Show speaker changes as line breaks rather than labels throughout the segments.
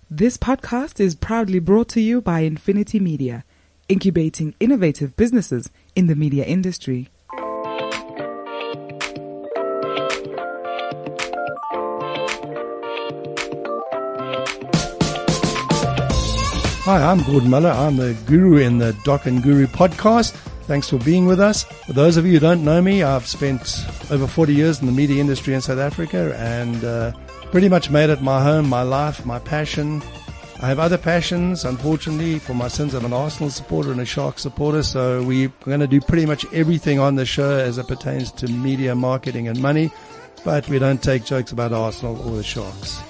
This podcast is proudly brought to you by Infinity Media, incubating innovative businesses in the media industry.
Hi, I'm Gordon Muller. I'm the guru in the Doc and Guru podcast. Thanks for being with us. For those of you who don't know me, I've spent over 40 years in the media industry in South Africa and pretty much made it my home, my life, my passion. I have other passions. Unfortunately, for my sins, I'm an Arsenal supporter and a Sharks supporter, so we're going to do pretty much everything on the show as it pertains to media, marketing and money, but we don't take jokes about Arsenal or the Sharks.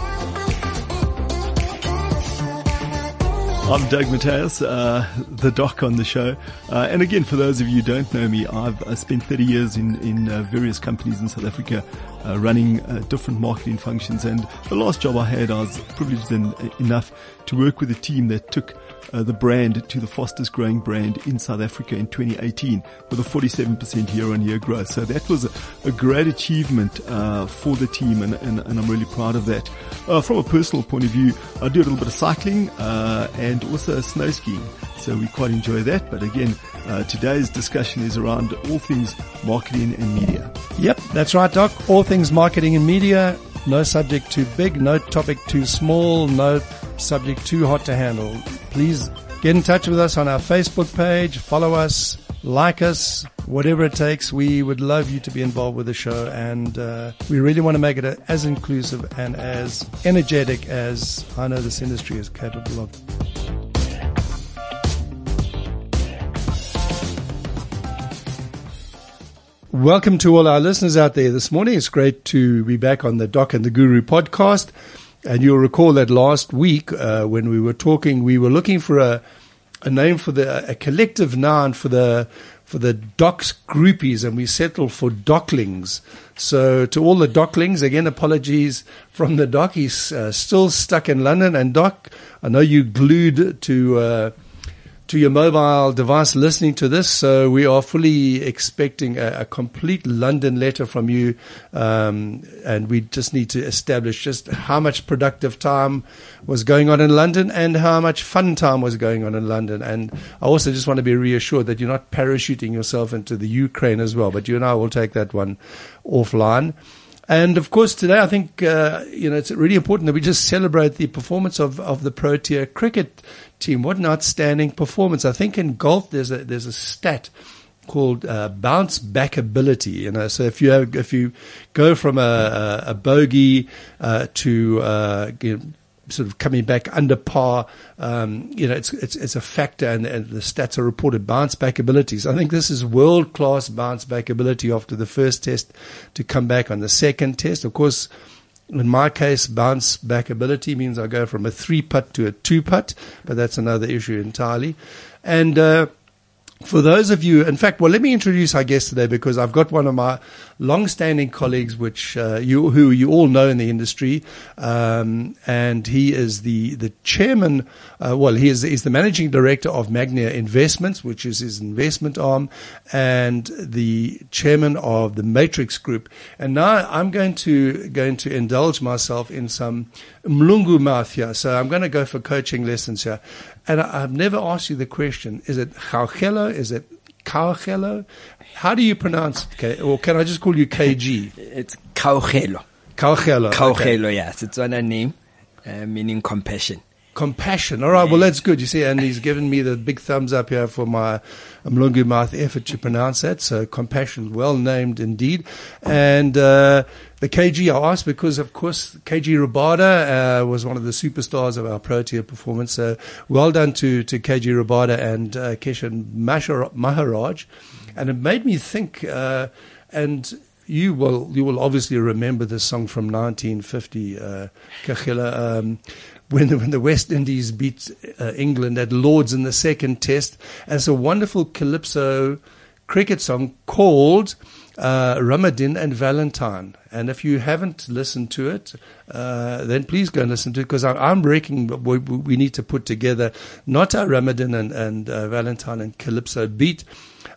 I'm Doug Mateus, the doc on the show. And again, for those of you who don't know me, I've spent 30 years in various companies in South Africa running different marketing functions. And the last job I had, I was privileged enough to work with a team that took the brand to the fastest growing brand in South Africa in 2018 with a 47% year-on-year growth. So that was a great achievement for the team, and I'm really proud of that. From a personal point of view, I do a little bit of cycling and also snow skiing, so we quite enjoy that. But again, today's discussion is around all things marketing and media.
Yep, that's right, Doc. All things marketing and media. No subject too big, no topic too small, no subject too hot to handle. Please get in touch with us on our Facebook page, follow us, like us, whatever it takes. We would love you to be involved with the show, and we really want to make it as inclusive and as energetic as I know this industry is capable of. Welcome to all our listeners out there this morning. It's great to be back on the Doc and the Guru podcast. And you'll recall that last week when we were talking, we were looking for a name for a collective noun for the docs groupies, and we settled for doclings. So to all the doclings, again, apologies from the doc. He's still stuck in London. And Doc, I know you glued to your mobile device listening to this, so we are fully expecting a complete London letter from you, and we just need to establish just how much productive time was going on in London and how much fun time was going on in London. And I also just want to be reassured that you're not parachuting yourself into the Ukraine as well, but you and I will take that one offline. And of course, today I think it's really important that we just celebrate the performance of the Protea cricket team. What an outstanding performance! I think in golf there's a stat called bounce back ability. So if you go from a bogey to sort of coming back under par, it's a factor, and the stats are reported. Bounce back abilities. I think this is world class bounce back ability after the first test to come back on the second test. Of course, in my case, bounce back ability means I go from a 3-putt to a 2-putt, but that's another issue entirely. And for those of you, in fact, let me introduce our guest today, because I've got one of my long-standing colleagues, who you all know in the industry, and he is the chairman. He's the managing director of Magnia Investments, which is his investment arm, and the chairman of the Matrix Group. And now I'm going to indulge myself in some Mlungu math here. So I'm going to go for coaching lessons here. And I've never asked you the question, is it Gaugelo? Is it Kaugelo? How do you pronounce it? Or can I just call you KG?
It's Kaugelo.
Kaugelo.
Kaugelo, okay. Yes. It's on a name, meaning compassion.
Compassion. All right. Well, that's good. You see, and he's given me the big thumbs up here for my Mlungu Math effort to pronounce that. So compassion, well named indeed. And the KG I asked because, of course, KG Rabada was one of the superstars of our Protea performance. So well done to KG Rabada and Keshan Maharaj. And it made me think, and you will obviously remember this song from 1950, Kaugelo, when the West Indies beat England at Lords in the second test. And it's a wonderful calypso cricket song called Ramadan and Valentine. And if you haven't listened to it, then please go and listen to it, because I'm reckon we need to put together not our Ramadan and Valentine and calypso beat,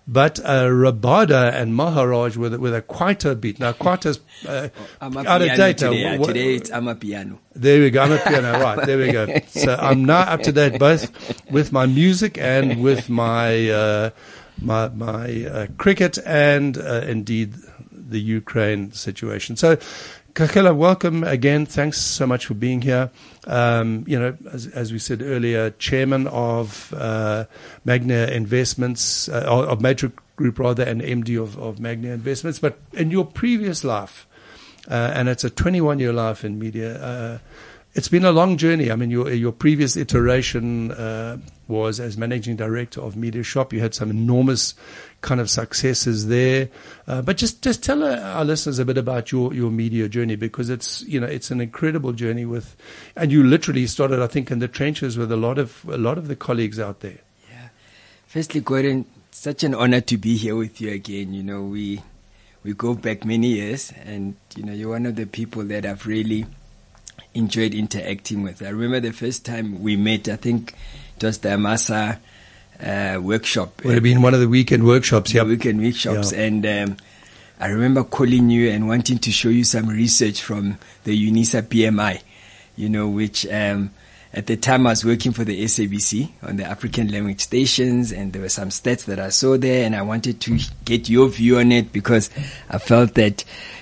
but Rabada and Maharaj with a Kwaito beat. Now Kwaito's out of date.
Today it's Amapiano.
There we go. Amapiano, right? There we go. So I'm now up to date both with my music and with my my cricket and indeed the Ukraine situation. So, Kakhela, welcome again. Thanks so much for being here. As we said earlier, chairman of Magna Investments, of Matrix Group rather, and MD of Magna Investments. But in your previous life, and it's a 21-year life in media, it's been a long journey. I mean, your previous iteration was as managing director of Media Shop. You had some enormous kind of successes there. But just tell our listeners a bit about your media journey, because it's an incredible journey and you literally started, I think, in the trenches with a lot of the colleagues out there.
Yeah. Firstly, Gordon, such an honor to be here with you again. We go back many years, and you're one of the people that I've really enjoyed interacting with. I remember the first time we met, I think it was the Amasa workshop.
Would have been one of the weekend workshops, yeah.
Weekend workshops. Yeah. And I remember calling you and wanting to show you some research from the UNISA PMI, which at the time I was working for the SABC on the African language stations, and there were some stats that I saw there, and I wanted to get your view on it, because I felt that,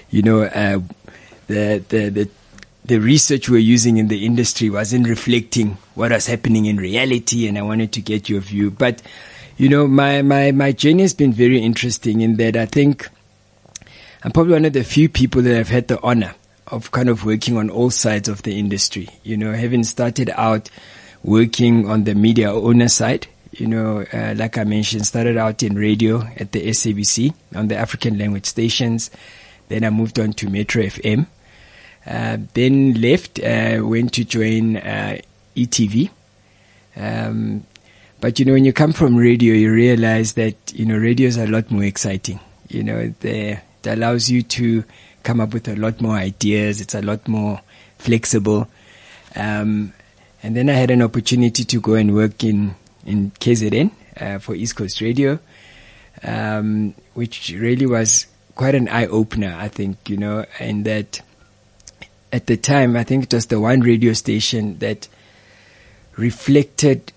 the research we're using in the industry wasn't reflecting what was happening in reality, and I wanted to get your view. But, my journey has been very interesting in that I think I'm probably one of the few people that have had the honor of kind of working on all sides of the industry. Having started out working on the media owner side, like I mentioned, started out in radio at the SABC on the African language stations. Then I moved on to Metro FM. Then left, went to join ETV. But when you come from radio, you realize that radio is a lot more exciting. It allows you to come up with a lot more ideas. It's a lot more flexible. And then I had an opportunity to go and work in KZN for East Coast Radio, which really was quite an eye opener, I think. And that. At the time, I think it was the one radio station that reflected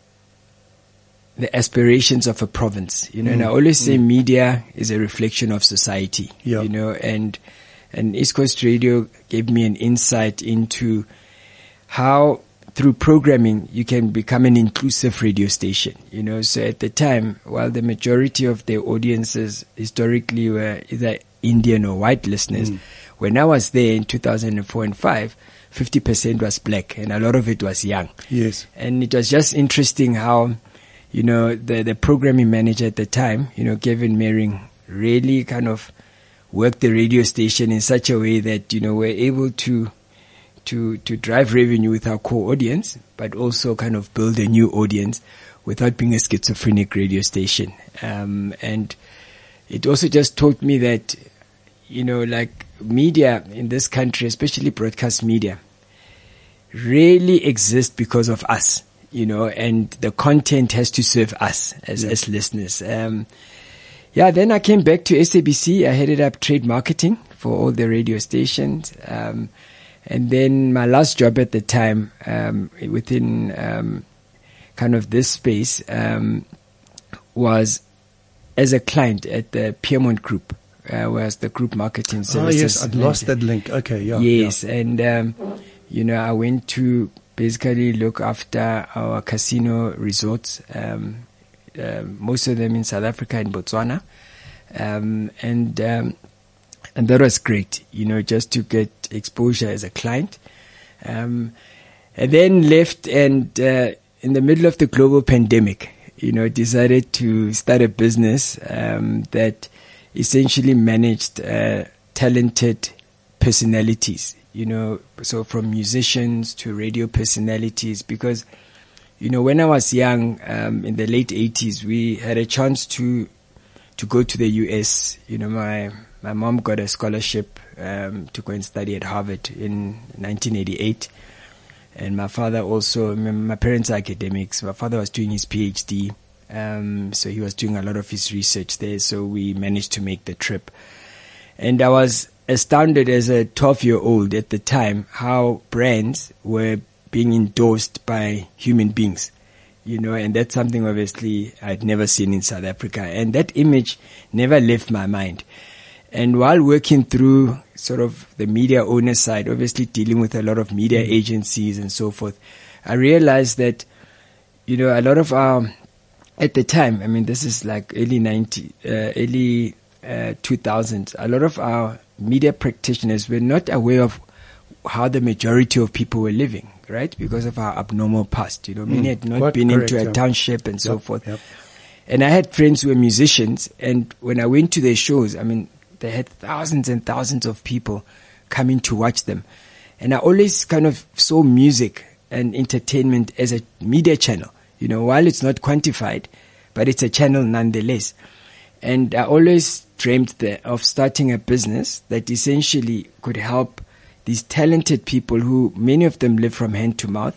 the aspirations of a province, and I always say media is a reflection of society, and East Coast Radio gave me an insight into how through programming you can become an inclusive radio station, so at the time, while the majority of their audiences historically were either Indian or white listeners, when I was there in 2004 and 5, 50% was black, and a lot of it was young.
Yes.
And it was just interesting how, the programming manager at the time, Kevin Mering, really kind of worked the radio station in such a way that, we're able to drive revenue with our core audience, but also kind of build a new audience without being a schizophrenic radio station. And it also just taught me that, like media in this country, especially broadcast media, really exists because of us, and the content has to serve us as listeners. Then I came back to SABC. I headed up trade marketing for all the radio stations. And then my last job at the time, within kind of this space, was as a client at the Piedmont Group. Was the group marketing services.
Oh, yes, I'd lost that link. Okay, yeah.
Yes,
yeah.
And, I went to basically look after our casino resorts, most of them in South Africa and Botswana. And that was great, just to get exposure as a client. And then left and, in the middle of the global pandemic, decided to start a business, that essentially managed talented personalities, so from musicians to radio personalities, because, when I was young, in the late 80s, we had a chance to go to the US. My mom got a scholarship to go and study at Harvard in 1988. And my father also, my parents are academics. My father was doing his PhD So he was doing a lot of his research there. So we managed to make the trip. And I was astounded as a 12-year-old at the time how brands were being endorsed by human beings, and that's something obviously I'd never seen in South Africa. And that image never left my mind. And while working through sort of the media owner side, obviously dealing with a lot of media agencies and so forth, I realized that, a lot of our, at the time, I mean, this is like early 2000s, a lot of our media practitioners were not aware of how the majority of people were living, right? Because of our abnormal past, many had not been into a township and so forth. Yep. And I had friends who were musicians, and when I went to their shows, I mean, they had thousands and thousands of people coming to watch them. And I always kind of saw music and entertainment as a media channel, while it's not quantified, but it's a channel nonetheless. And I always dreamed of starting a business that essentially could help these talented people who, many of them live from hand to mouth,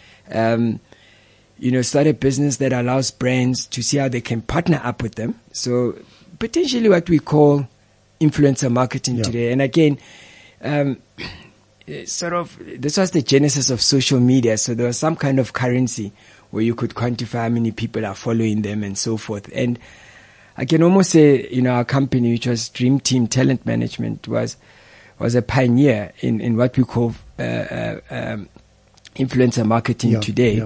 start a business that allows brands to see how they can partner up with them. So potentially what we call influencer marketing today. And again, this was the genesis of social media. So there was some kind of currency where you could quantify how many people are following them and so forth. And I can almost say, our company, which was Dream Team Talent Management, was a pioneer in what we call influencer marketing today.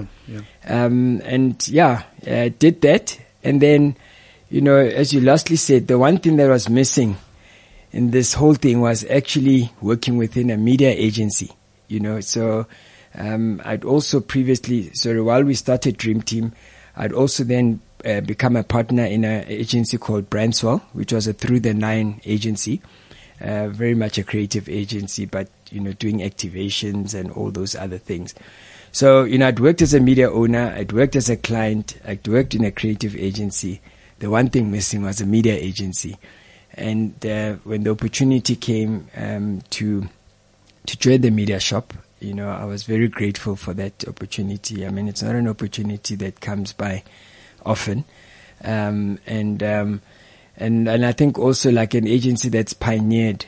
Did that. And then, as you lastly said, the one thing that was missing in this whole thing was actually working within a media agency, So I'd also previously, while we started Dream Team, I'd also then become a partner in an agency called Brandswell, which was a Through the Nine agency, very much a creative agency, but, doing activations and all those other things. So, I'd worked as a media owner, I'd worked as a client, I'd worked in a creative agency. The one thing missing was a media agency. And when the opportunity came to join the media shop, I was very grateful for that opportunity. I mean, it's not an opportunity that comes by often. And I think also like an agency that's pioneered,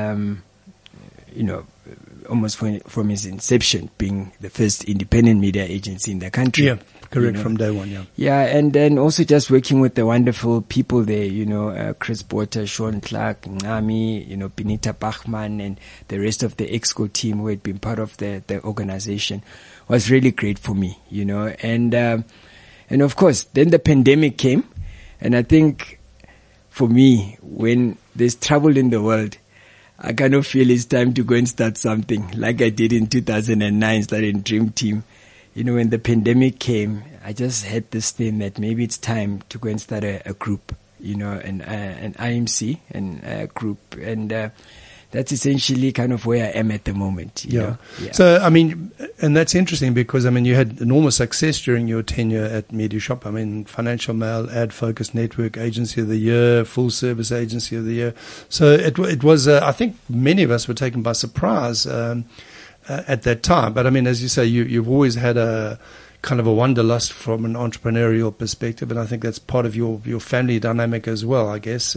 almost from its inception, being the first independent media agency in the country.
Yeah, correct, from day one, yeah.
Yeah, and then also just working with the wonderful people there, Chris Porter, Sean Clark, Ngami, Benita Bachman, and the rest of the EXCO team who had been part of the organization was really great for me, and of course, then the pandemic came, and I think for me, when there's trouble in the world, I kind of feel it's time to go and start something like I did in 2009, starting Dream Team. When the pandemic came, I just had this thing that maybe it's time to go and start a group, an IMC and a group. And that's essentially kind of where I am at the moment. You know?
So, I mean, and that's interesting because, I mean, you had enormous success during your tenure at MediaShop. I mean, Financial Mail, Ad Focus Network, Agency of the Year, Full Service Agency of the Year. So it was, I think many of us were taken by surprise at that time. But I mean, as you say, you've always had a kind of a wanderlust from an entrepreneurial perspective. And I think that's part of your family dynamic as well, I guess.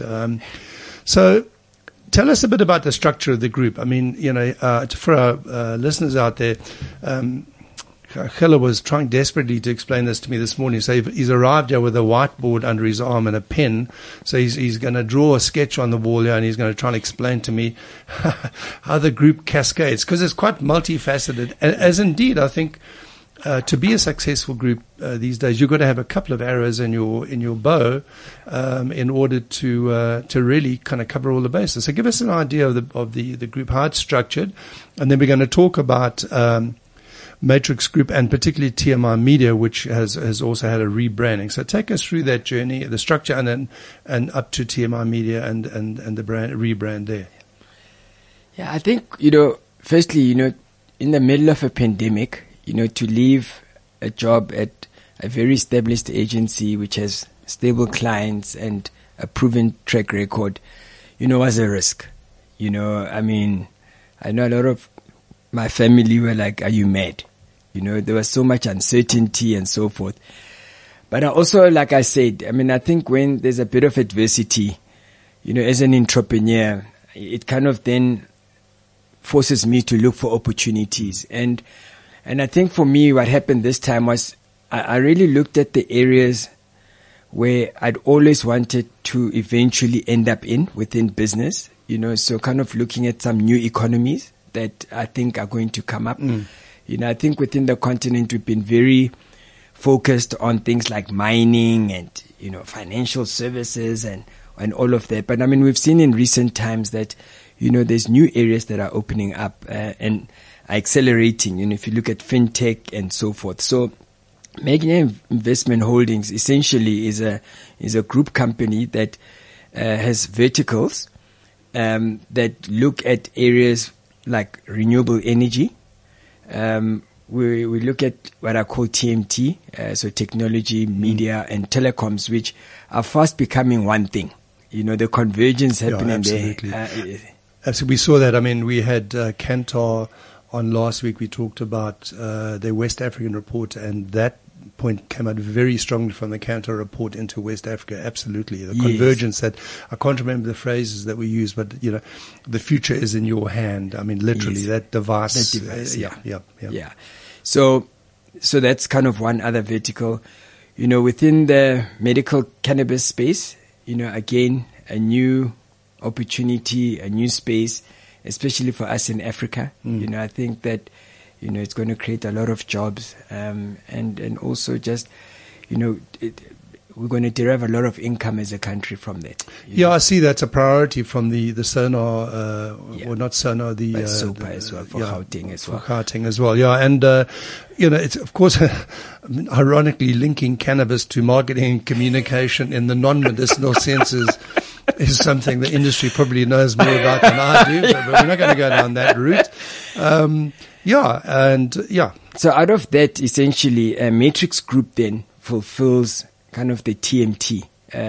So tell us a bit about the structure of the group. I mean, for our listeners out there, Gilla was trying desperately to explain this to me this morning. So he's arrived here with a whiteboard under his arm and a pen. So he's going to draw a sketch on the wall here, and he's going to try and explain to me how the group cascades, because it's quite multifaceted. As indeed, I think to be a successful group these days, you've got to have a couple of arrows in your bow in order to really kind of cover all the bases. So give us an idea of the group, how it's structured, and then we're going to talk about Matrix Group and particularly TMI Media, which has also had a rebranding. So take us through that journey, the structure, and up to TMI Media and the rebrand there.
Yeah, I think firstly, in the middle of a pandemic, to leave a job at a very established agency which has stable clients and a proven track record, was a risk. I mean, I know a lot of my family were like, "Are you mad?" There was so much uncertainty and so forth. But I also, like I said, I mean, I think when there's a bit of adversity, as an entrepreneur, it kind of then forces me to look for opportunities. And I think for me, what happened this time was I really looked at the areas where I'd always wanted to eventually end up within business, so kind of looking at some new economies that I think are going to come up. I think within the continent, we've been very focused on things like mining and, financial services and all of that. But I mean, we've seen in recent times that, there's new areas that are opening up and are accelerating. If you look at fintech and so forth. So Magnia Investment Holdings essentially is a group company that has verticals that look at areas like renewable energy. We look at what I call TMT, so technology, media, and telecoms, which are fast becoming one thing. The convergence happening there.
Absolutely. We saw that. I mean, we had Kantar on last week. We talked about their West African report, and that point came out very strongly from the Kantar report into West Africa. Absolutely. The convergence that, I can't remember the phrases that we used, but, the future is in your hand. I mean, literally, that device.
Yeah. So that's kind of one other vertical. Within the medical cannabis space, again, a new opportunity, a new space, especially for us in Africa. I think that, it's going to create a lot of jobs, and also just, we're going to derive a lot of income as a country from that.
I see that's a priority from the Sonar, or not Sonar, the
SOPA as well, for Gauteng as well.
For Gauteng as well, and it's of course ironically linking cannabis to marketing and communication in the non-medicinal senses is something the industry probably knows more about than I do, but we're not going to go down that route. So
out of that, essentially, Matrix Group then fulfills kind of the TMT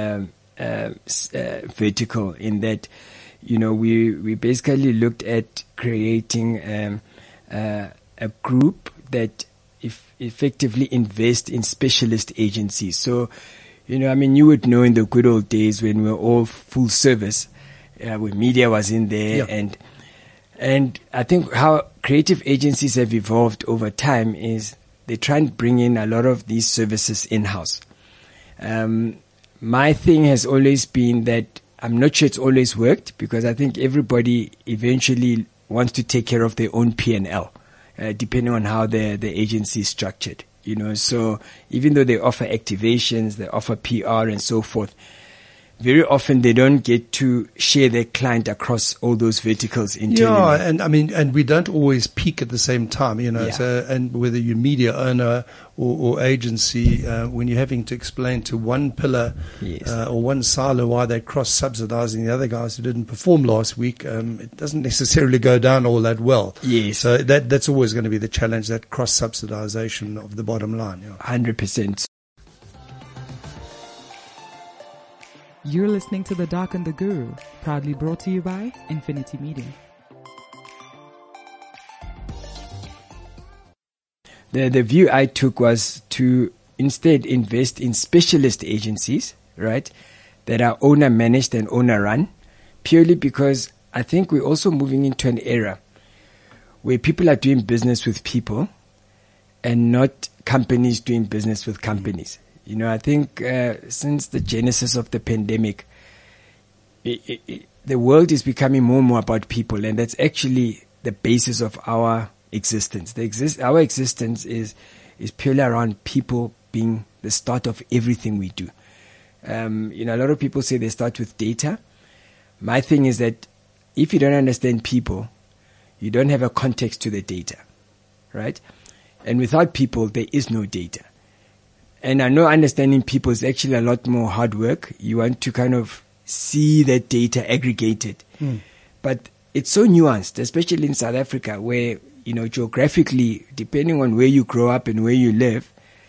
vertical, in that, we basically looked at creating a group that effectively invest in specialist agencies. So, you would know in the good old days when we were all full service, when media was in there, and I think how creative agencies have evolved over time is they try and bring in a lot of these services in-house. My thing has always been that I'm not sure it's always worked, because I think everybody eventually wants to take care of their own P&L, depending on how the agency is structured. So even though they offer activations, they offer PR and so forth, very often they don't get to share their client across all those verticals internally.
and we don't always peak at the same time, So, and whether you're media owner or agency, when you're having to explain to one pillar or one silo why they cross-subsidizing the other guys who didn't perform last week, it doesn't necessarily go down all that well.
Yes.
So that's always going to be the challenge, that cross-subsidization of the bottom line.
100%.
You're listening to The Doc and the Guru, proudly brought to you by Infinity Media.
The view I took was to instead invest in specialist agencies, right, that are owner managed and owner run, purely because I think we're also moving into an era where people are doing business with people and not companies doing business with companies. I think since the genesis of the pandemic, the world is becoming more and more about people, and that's actually the basis of our existence. Our existence is purely around people being the start of everything we do. A lot of people say they start with data. My thing is that if you don't understand people, you don't have a context to the data, right? And without people, there is no data. And I know understanding people is actually a lot more hard work. You want to kind of see that data aggregated. But it's so nuanced, especially in South Africa, where, geographically, depending on where you grow up and where you live,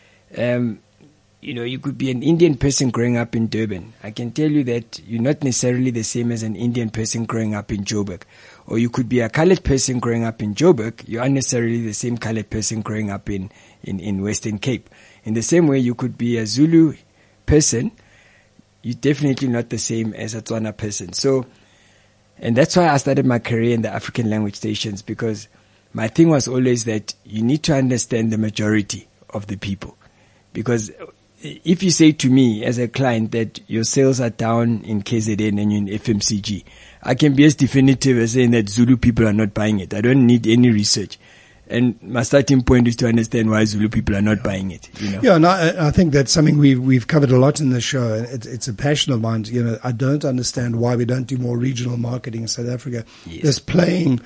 you could be an Indian person growing up in Durban. I can tell you that you're not necessarily the same as an Indian person growing up in Joburg, Or you could be a colored person growing up in Joburg. You aren't necessarily the same colored person growing up in Western Cape. In the same way, you could be a Zulu person. You're definitely not the same as a Tswana person. So, and that's why I started my career in the African language stations, because my thing was always that you need to understand the majority of the people. Because if you say to me as a client that your sales are down in KZN and you're in FMCG, I can be as definitive as saying that Zulu people are not buying it. I don't need any research. And my starting point is to understand why Zulu people are not buying it. You know?
Yeah, and I think that's something we've covered a lot in the show. It's a passion of mine. You know, I don't understand why we don't do more regional marketing in South Africa.
Yes.
There's playing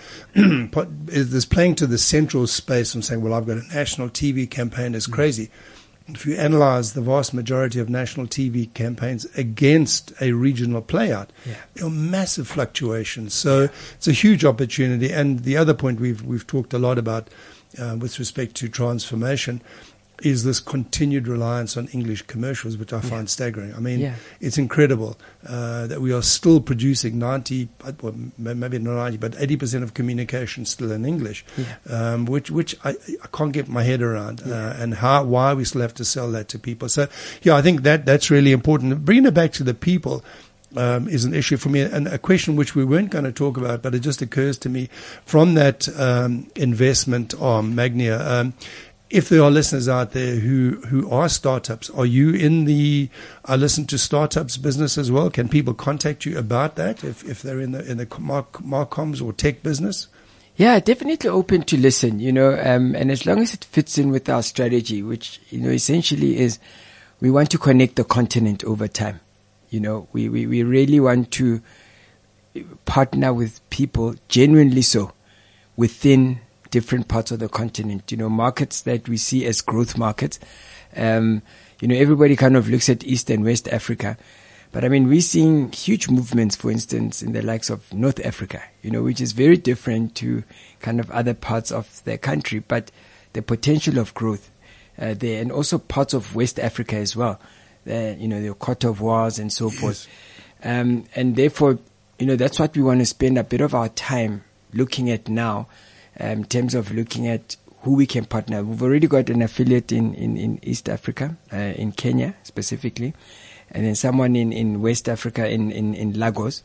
to the central space and saying, well, I've got a national TV campaign. It's crazy. If you analyze the vast majority of national TV campaigns against a regional playout, there are massive fluctuations. So it's a huge opportunity. And the other point we've talked a lot about with respect to transformation is this continued reliance on English commercials, which I find staggering. I mean, it's incredible that we are still producing 90, well, maybe not 90, but 80% of communication still in English, which I can't get my head around, and why we still have to sell that to people. So, I think that's really important. Bringing it back to the people is an issue for me, and a question which we weren't going to talk about, but it just occurs to me from that investment arm, Magnia. If there are listeners out there who are startups, are you in the listen to startups business as well? Can people contact you about that if they're in the marcoms or tech business?
Yeah, definitely open to listen, and as long as it fits in with our strategy, which, essentially is we want to connect the continent over time. We really want to partner with people, genuinely so, within different parts of the continent, markets that we see as growth markets. Everybody kind of looks at East and West Africa, but I mean, we're seeing huge movements, for instance, in the likes of North Africa, which is very different to kind of other parts of the country, but the potential of growth there, and also parts of West Africa as well, the Côte d'Ivoire and so forth. And therefore, that's what we want to spend a bit of our time looking at now, in terms of looking at who we can partner. We've already got an affiliate in East Africa, in Kenya specifically, and then someone in West Africa in Lagos.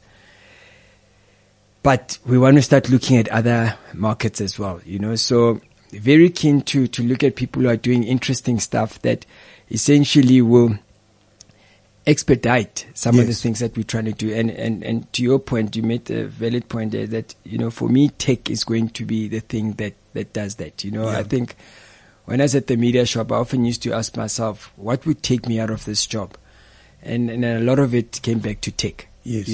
But we want to start looking at other markets as well, so very keen to look at people who are doing interesting stuff that essentially will expedite some of the things that we're trying to do. And to your point, you made a valid point there that, for me, tech is going to be the thing that does that. I think when I was at the media shop, I often used to ask myself, what would take me out of this job? And a lot of it came back to tech. Yes.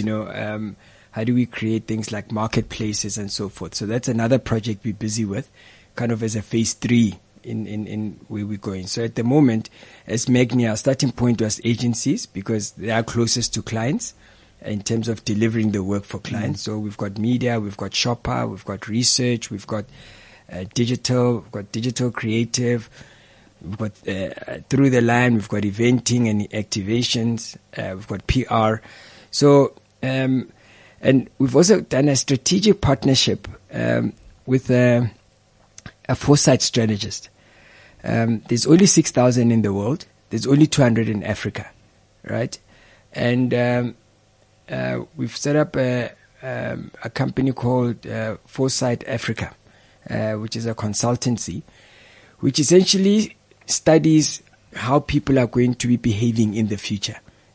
How do we create things like marketplaces and so forth? So that's another project we're busy with, kind of as a phase 3 in where we're going. So at the moment, as Magnia, our starting point was agencies, because they are closest to clients in terms of delivering the work for clients. So we've got media, we've got shopper, we've got research, we've got digital, we've got digital creative, we've got through the line, we've got eventing and activations, we've got PR. So and we've also done a strategic partnership with a foresight strategist. There's only 6,000 in the world. There's only 200 in Africa, right? And we've set up a company called Foresight Africa, which is a consultancy, which essentially studies how people are going to be behaving in the future.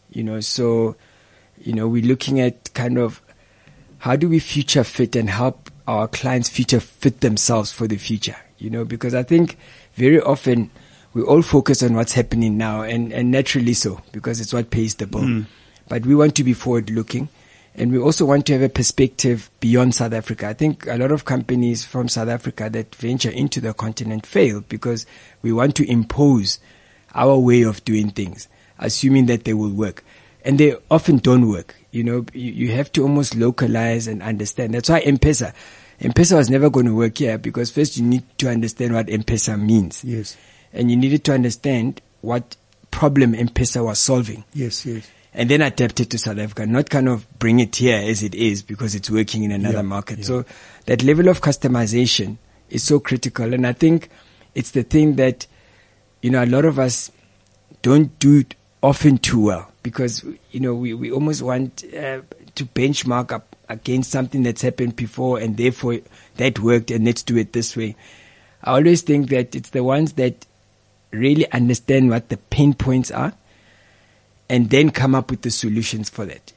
So we're looking at kind of how do we future fit and help our clients future fit themselves for the future, because I think very often we all focus on what's happening now, and naturally so, because it's what pays the bill. But we want to be forward looking, and we also want to have a perspective beyond South Africa. I think a lot of companies from South Africa that venture into the continent fail because we want to impose our way of doing things, assuming that they will work. And they often don't work. You have to almost localize and understand. That's why M-Pesa was never going to work here, because first you need to understand what M-Pesa means.
Yes.
And you needed to understand what problem M-Pesa was solving.
Yes.
and then adapt it to South Africa, not kind of bring it here as it is because it's working in another market. So that level of customization is so critical. And I think it's the thing that, a lot of us don't do it often too well, because, we almost want to benchmark up against something that's happened before, and therefore that worked and let's do it this way. I always think that it's the ones that really understand what the pain points are and then come up with the solutions for that.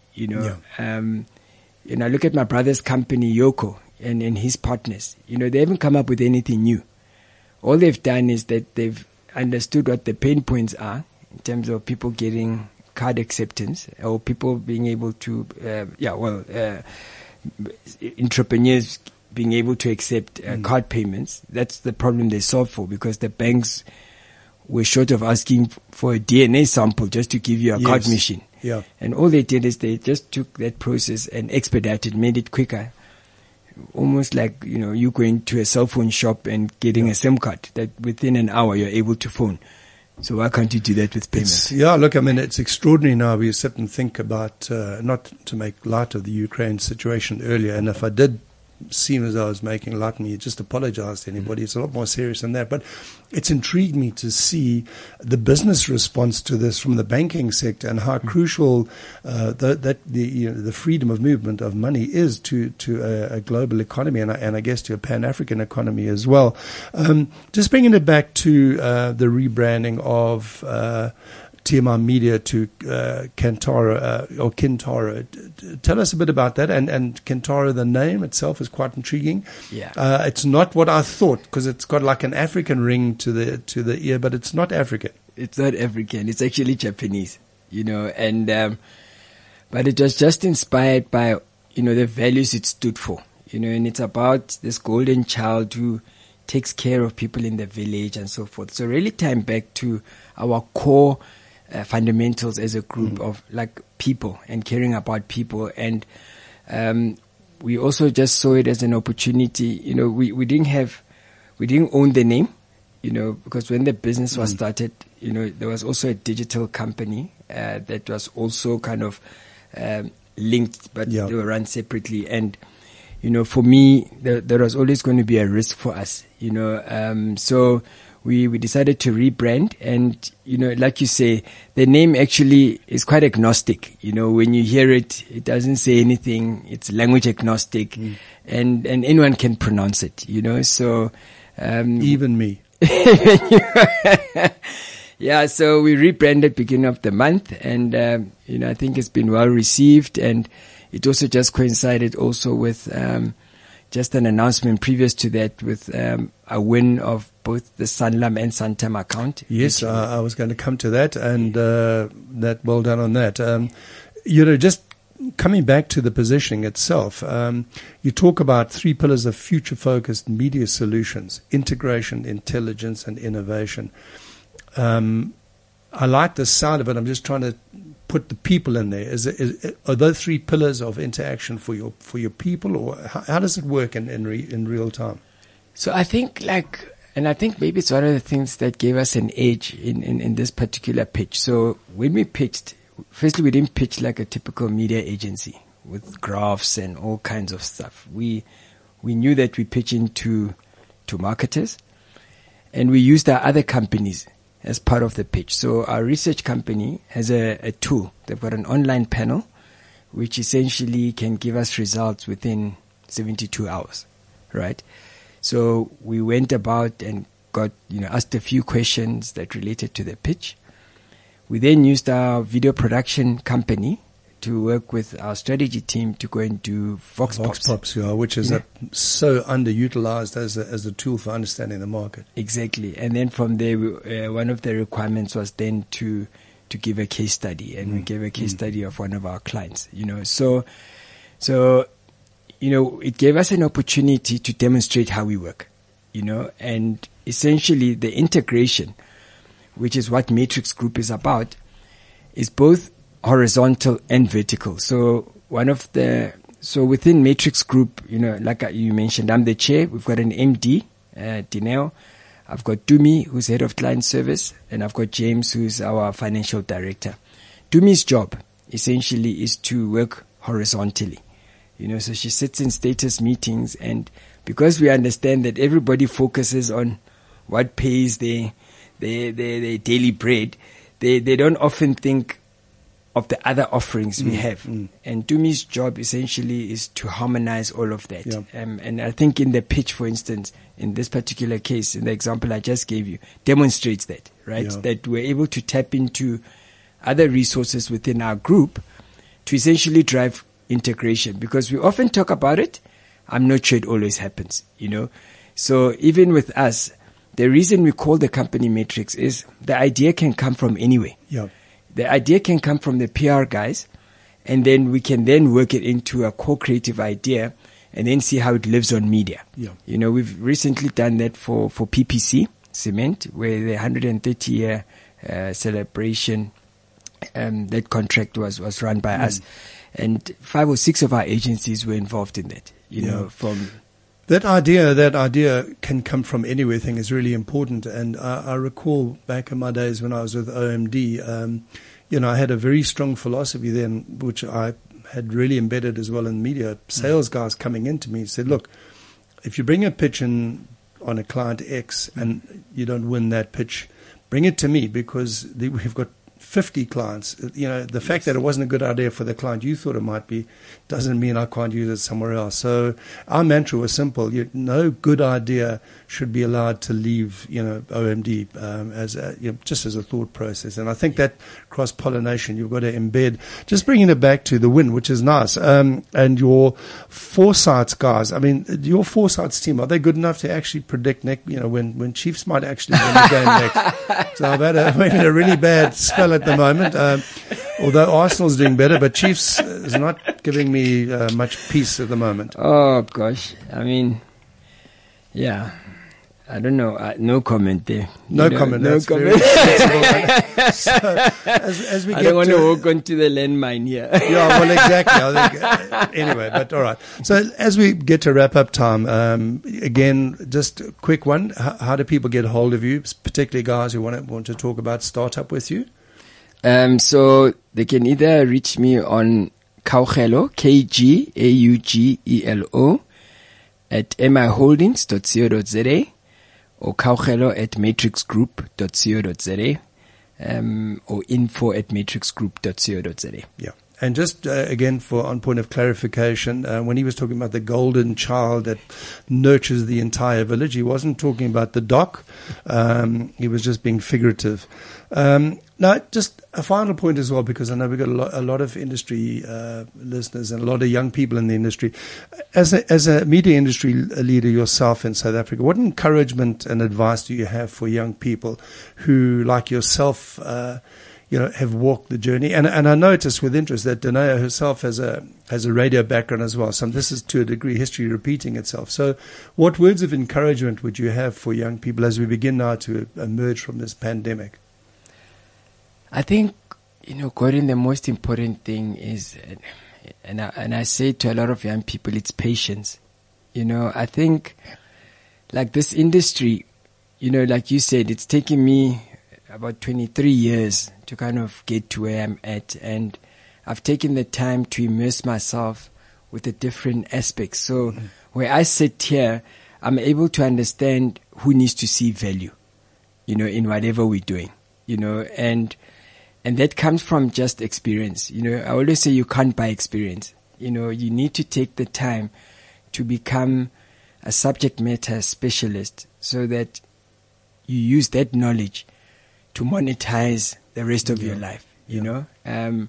I look at my brother's company, Yoko, and his partners. They haven't come up with anything new. All they've done is that they've understood what the pain points are in terms of people getting card acceptance, or people being able to, entrepreneurs being able to accept card payments. That's the problem they solve for, because the banks were short of asking for a DNA sample just to give you a card machine.
Yeah.
And all they did is they just took that process and expedited, made it quicker. Almost like, you going to a cell phone shop and getting a SIM card that within an hour you're able to phone. So why can't you do that with payments?
It's extraordinary now. We sit and think about, not to make light of the Ukraine situation earlier, and if I did seem as though I was making light of me, just apologize to anybody. It's a lot more serious than that. But it's intrigued me to see the business response to this from the banking sector, and how crucial the freedom of movement of money is to a global economy, and I guess to a Pan-African economy as well. Just bringing it back to the rebranding of TMI Media to Kantara or Kintara. Tell us a bit about that. And Kintara, the name itself is quite intriguing.
Yeah.
It's not what I thought, because it's got like an African ring to the ear, but it's not African.
It's not African. It's actually Japanese, and but it was just inspired by, the values it stood for, and it's about this golden child who takes care of people in the village and so forth. So really tying back to our core fundamentals as a group of like people and caring about people. And we also just saw it as an opportunity. We didn't own the name, because when the business was started, there was also a digital company that was also kind of linked, but they were run separately. And for me, there was always going to be a risk for us, so we decided to rebrand. And, like you say, the name actually is quite agnostic. When you hear it, it doesn't say anything. It's language agnostic, and anyone can pronounce it, so,
even me.
Yeah, so we rebranded beginning of the month, and, I think it's been well received, and it also just coincided also with, just an announcement previous to that with a win of both the Sanlam and Santam account.
Yes, I was going to come to that, and that well done on that. Just coming back to the positioning itself, you talk about 3 pillars of future-focused media solutions: integration, intelligence, and innovation. I like the sound of it. I'm just trying to put the people in there. Are those 3 pillars of interaction for your people, or how does it work in real time?
So I think maybe it's one of the things that gave us an edge in this particular pitch. So when we pitched, firstly, we didn't pitch like a typical media agency with graphs and all kinds of stuff. We knew that we pitch into marketers, and we used our other companies as part of the pitch. So our research company has a tool. They've got an online panel, which essentially can give us results within 72 hours, right? So we went about and got, asked a few questions that related to the pitch. We then used our video production company to work with our strategy team to go and do Vox Pops,
which is so underutilized as a tool for understanding the market.
Exactly. And then from there, one of the requirements was then to give a case study, and we gave a case study of one of our clients. So it gave us an opportunity to demonstrate how we work. And essentially the integration, which is what Matrix Group is about, is both horizontal and vertical. So within Matrix Group, like you mentioned, I'm the chair. We've got an MD, Dineo. I've got Dumi, who's head of client service, and I've got James, who's our financial director. Dumi's job essentially is to work horizontally. So she sits in status meetings, and because we understand that everybody focuses on what pays their daily bread, they don't often think of the other offerings we have. And Tumi's job essentially is to harmonize all of that.
Yeah.
And I think in the pitch, for instance, in this particular case, in the example I just gave you, demonstrates that, right?
Yeah.
That we're able to tap into other resources within our group to essentially drive integration, because we often talk about it. I'm not sure it always happens, So even with us, the reason we call the company Matrix is the idea can come from anywhere.
Yeah.
The idea can come from the PR guys, and then we can then work it into a co-creative idea and then see how it lives on media.
Yeah.
We've recently done that for PPC Cement, where the 130-year celebration, that contract was run by us. And 5 or 6 of our agencies were involved in that, from...
That idea can come from anywhere thing is really important. And I recall back in my days when I was with OMD, I had a very strong philosophy then, which I had really embedded as well in media. Sales guys coming into me said, look, if you bring a pitch in on a client X and you don't win that pitch, bring it to me, because we've got 50 clients. The fact that it wasn't a good idea for the client you thought it might be doesn't mean I can't use it somewhere else. So our mantra was simple. No good idea should be allowed to leave, OMD just as a thought process. And I think that cross-pollination you've got to embed. Just bringing it back to the win, which is nice. And your foresights guys, your foresights team, are they good enough to actually predict when Chiefs might actually win the game next? So I've had a really bad spell at the moment, although Arsenal's doing better, but Chiefs is not giving me much peace at the moment.
Oh, gosh. Yeah. I don't know. No comment there.
No comment.
No
That's
comment.
Very so, as we
I
get
don't want to walk onto the landmine here.
Yeah, well, exactly. I think, anyway, but all right. So as we get to wrap up time, again, just a quick one. How do people get a hold of you, particularly guys who want to talk about startup with you?
So they can either reach me on Kaugelo, KGAUGELO, at miholdings.co.za, or Kaugelo at matrixgroup.co.za, or info at matrixgroup.co.za.
Yeah. And just again, on point of clarification, when he was talking about the golden child that nurtures the entire village, he wasn't talking about the doc. He was just being figurative. Now, just a final point as well, because I know we've got a lot of industry listeners and a lot of young people in the industry. As a media industry leader yourself in South Africa, what encouragement and advice do you have for young people who, like yourself, have walked the journey? And I noticed with interest that Danaya herself has a radio background as well. So this is, to a degree, history repeating itself. So what words of encouragement would you have for young people as we begin now to emerge from this pandemic?
I think, Gordon, the most important thing is, and I say to a lot of young people, it's patience. I think, like this industry, like you said, it's taken me about 23 years to kind of get to where I'm at, and I've taken the time to immerse myself with the different aspects. So where I sit here, I'm able to understand who needs to see value, in whatever we're doing, and that comes from just experience. I always say you can't buy experience. You need to take the time to become a subject matter specialist so that you use that knowledge to monetize the rest of your life, you know. And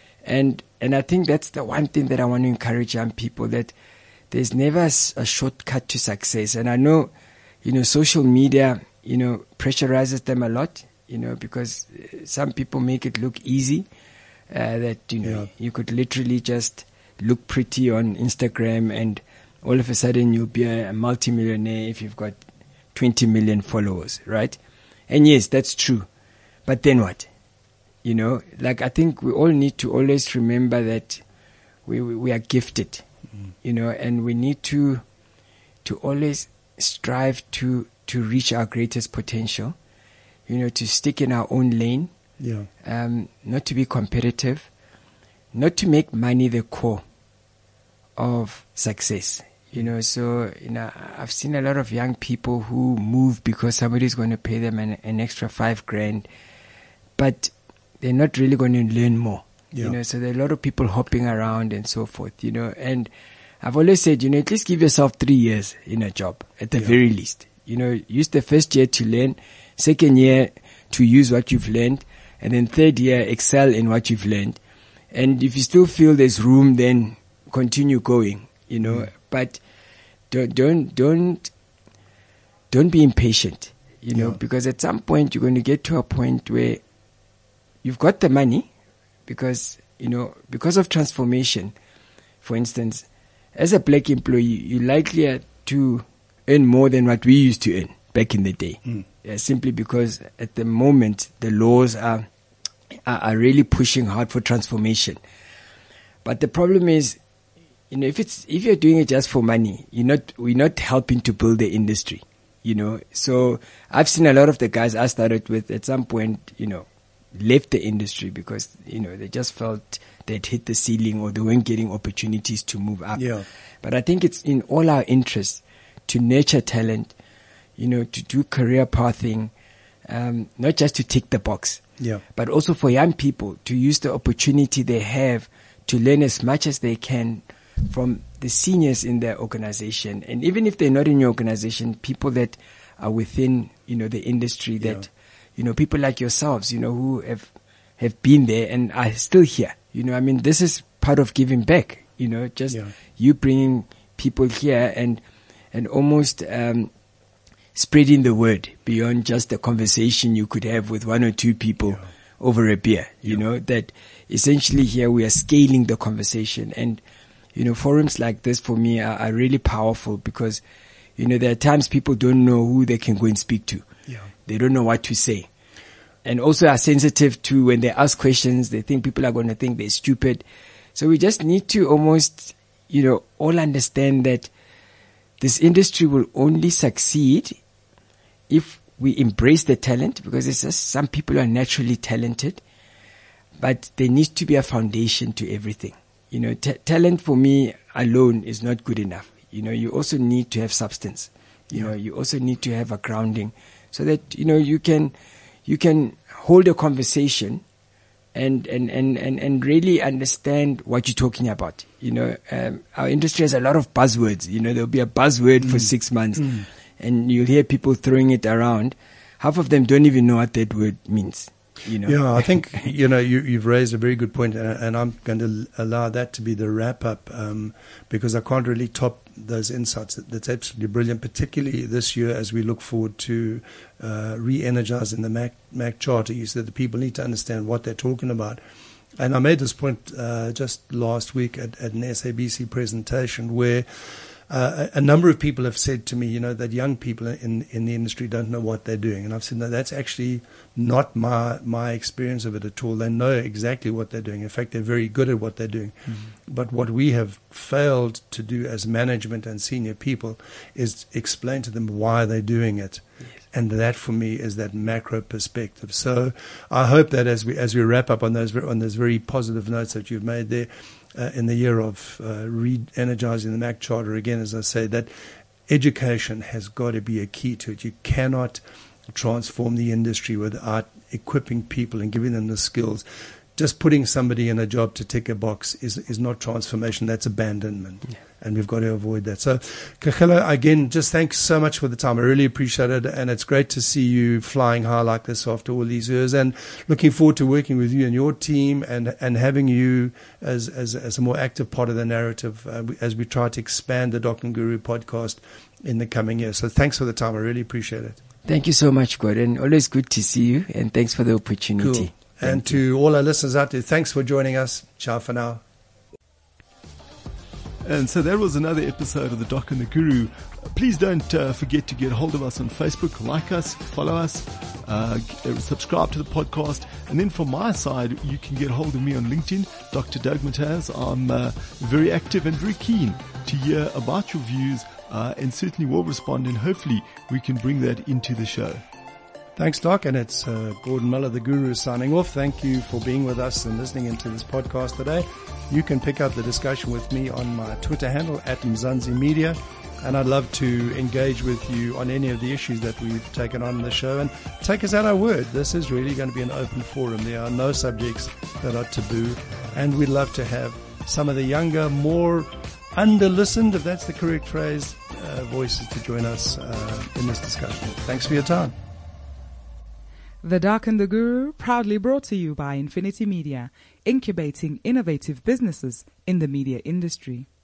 I think that's the one thing that I want to encourage young people, that there's never a shortcut to success. And I know, social media, pressurizes them a lot, because some people make it look easy, that, you could literally just look pretty on Instagram and all of a sudden you'll be a multimillionaire if you've got 20 million followers, right? And yes, that's true. But then what? I think we all need to always remember that we are gifted, and we need to always strive to reach our greatest potential, to stick in our own lane, not to be competitive, not to make money the core of success. So, I've seen a lot of young people who move because somebody's going to pay them an extra $5,000, but they're not really going to learn more.
Yeah.
So there are a lot of people hopping around and so forth, and I've always said, at least give yourself 3 years in a job at the very least. Use the first year to learn, second year to use what you've learned, and then third year excel in what you've learned. And if you still feel there's room, then continue going, but don't be impatient, because at some point you're going to get to a point where you've got the money because of transformation. For instance, as a black employee, you're likely to earn more than what we used to earn back in the day. Simply because at the moment the laws are really pushing hard for transformation. But the problem is, if you're doing it just for money, we're not helping to build the industry. So I've seen a lot of the guys I started with at some point, left the industry because, they just felt they'd hit the ceiling or they weren't getting opportunities to move up.
Yeah.
But I think it's in all our interests to nurture talent, to do career pathing, not just to tick the box, but also for young people to use the opportunity they have to learn as much as they can from the seniors in their organization. And even if they're not in your organization, people that are within, the industry that, people like yourselves, who have been there and are still here. This is part of giving back, you bringing people here and almost, spreading the word beyond just the conversation you could have with one or two people over a beer, that essentially here we are scaling the conversation. And, forums like this for me are really powerful because, there are times people don't know who they can go and speak to. They don't know what to say. And also are sensitive to when they ask questions, they think people are going to think they're stupid. So we just need to almost, all understand that this industry will only succeed if we embrace the talent, because it's just some people are naturally talented, but there needs to be a foundation to everything. Talent for me alone is not good enough. You also need to have substance. You also need to have a grounding so that, you can hold a conversation and really understand what you're talking about. Our industry has a lot of buzzwords. There'll be a buzzword for 6 months and you'll hear people throwing it around. Half of them don't even know what that word means.
Yeah, I think, you've raised a very good point, and I'm going to allow that to be the wrap up, because I can't really top those insights. That's absolutely brilliant, particularly this year as we look forward to re-energizing the MAC Charter. You said the people need to understand what they're talking about. And I made this point just last week at an SABC presentation where a number of people have said to me, that young people in the industry don't know what they're doing. And I've said, no, that's actually not my experience of it at all. They know exactly what they're doing. In fact, they're very good at what they're doing. But what we have failed to do as management and senior people is explain to them why they're doing it. Yes. And that, for me, is that macro perspective. So I hope that as we wrap up on those very positive notes that you've made there, in the year of re-energizing the MAC Charter, again, as I say, that education has got to be a key to it. You cannot transform the industry without equipping people and giving them the skills. Just putting somebody in a job to tick a box is not transformation, that's abandonment. Yeah. And we've got to avoid that. So, Kagiso, again, just thanks so much for the time. I really appreciate it. And it's great to see you flying high like this after all these years. And looking forward to working with you and your team and having you as a more active part of the narrative as we try to expand the Doc and Guru podcast in the coming years. So thanks for the time. I really appreciate it.
Thank you so much, Gordon. Always good to see you. And thanks for the opportunity.
Cool. And to all our listeners out there, thanks for joining us. Ciao for now.
And so that was another episode of The Doc and the Guru. Please don't forget to get hold of us on Facebook, like us, follow us, subscribe to the podcast. And then from my side, you can get hold of me on LinkedIn, Dr. Doug Mataz. I'm very active and very keen to hear about your views and certainly will respond, and hopefully we can bring that into the show.
Thanks, Doc. And it's Gordon Miller, the Guru, signing off. Thank you for being with us and listening into this podcast today. You can pick up the discussion with me on my Twitter handle, @Mzansi Media. And I'd love to engage with you on any of the issues that we've taken on in the show. And take us at our word. This is really going to be an open forum. There are no subjects that are taboo. And we'd love to have some of the younger, more under-listened, if that's the correct phrase, voices to join us in this discussion. Thanks for your time.
The Doc and the Guru, proudly brought to you by Infinity Media, incubating innovative businesses in the media industry.